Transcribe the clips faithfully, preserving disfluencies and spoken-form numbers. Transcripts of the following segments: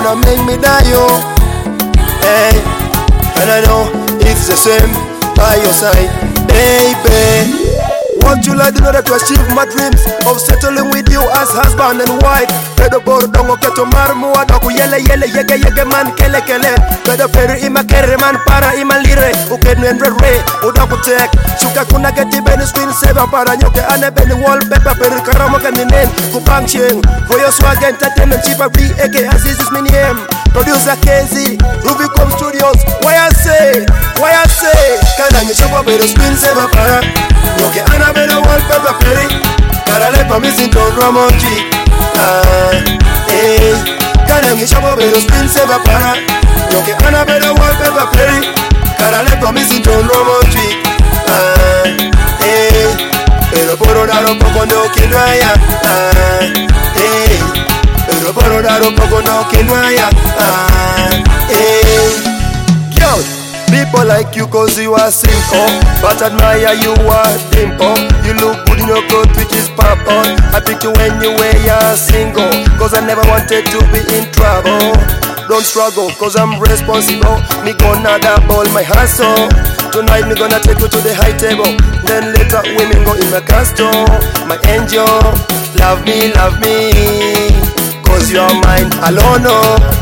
wanna make me die, yo. Hey, and I know it's the same by your side, baby. What you like in order to achieve my dreams of settling with you as husband and wife? Bedo boro dongo keto marmu adoku yele yele yege yege man kele kele. Bedo peri ima kere man para ima lire. Ukenuendre re udoku tek. Suka kuna geti beni screen saver para nyoke ane beni wallpaper peri karamo kaninen kupang ching. For your swag entertainment chipa B aka Aziz is mini M. Producer K Z, Rubicon Studios. Why I say, why I say? Kana nyoshapa bedo screen saver para nyoke ana bedo wallpaper peri. Karale pa missing ton Ramonji. Ah, eh. Kana nyoshapa bedo screen saver para nyoke ana bedo wallpaper peri. Karale pa missing ton Ramonji. Ah, eh. Pero por dar un poco no que no haya. Ah, eh. Pero por dar un poco no que no haya. Ah, eh. Yo, people like you cause you are simple, but admire you are dimple. You look good in your coat which is purple. I pick you when you wear your single, cause I never wanted to be in trouble. Don't struggle cause I'm responsible. Me gonna double my hustle. Tonight me gonna take you to the high table. Then later women go in my castle. My angel, love me, love me, cause you're mine alone, oh.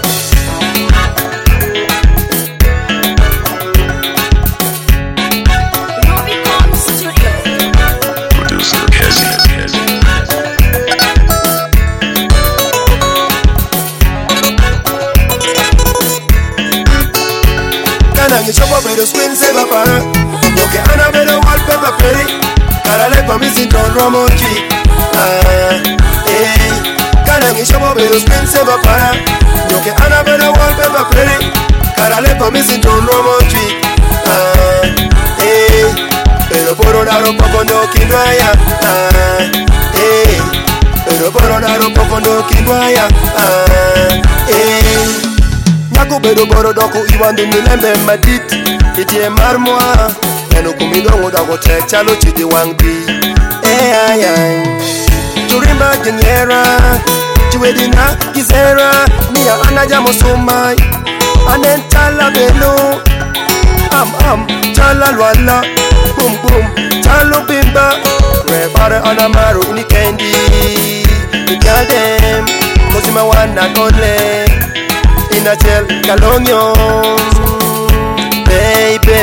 Ngichopa bedo screen saver para nyoke ana bedo wallpaper peri. Karale pa missing ton Ramonji. Ah, eh. Kana ngichopa bedo screen saver para nyoke ana bedo wallpaper peri. Karale pa missing ton Ramonji. Ah, eh. Pero por dar un poco no que no haya. Ah, eh. Pero por dar un poco no que no haya. Ah, eh. Naku bedo boro doku iwandu milembe madit. Iti marmoa enu kumido ngoda ko tek chalo chidi wangbi. Eh ay ay. Turimba jengera chiwedina kizera niya anaja musumai. Anentala beno am am chala lwala boom boom chalo bimba. Rebare anamaru ini kendi ikadem cause my one and only. In a gel galonyo, baby.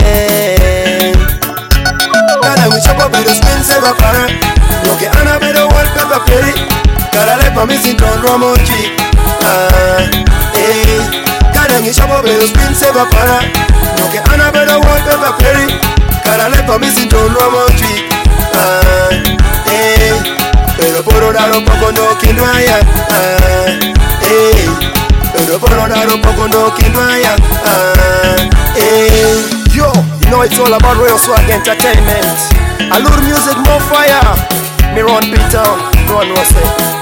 Kana ngichopa bedo screen saver para nyoke ana bedo wallpaper peri. Karale pa missing ton Ramonji. Ah, eh. Kana ngichopa bedo screen saver para nyoke ana bedo wallpaper peri. Karale pa missing ton Ramonji. Ah, eh. Pero por dar un poco no que no haya. Ah, eh. Pero por dar un poco no que no haya. Ah, eh. Yo, you know it's all about Royal Swag Entertainment. Allure music, more fire. Me run beat down, run what's it.